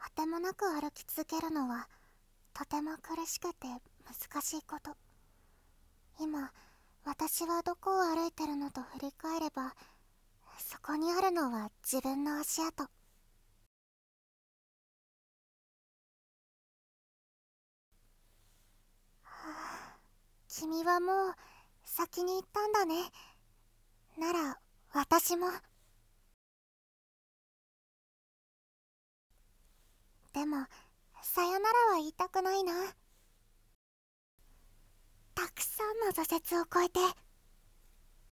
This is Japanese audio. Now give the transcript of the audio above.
てもなく歩き続けるのはとても苦しくて難しいこと。今私はどこを歩いてるのと振り返れば、そこにあるのは自分の足跡。君はもう先に行ったんだね。なら私も。でもさよならは言いたくないな。たくさんの挫折を超えて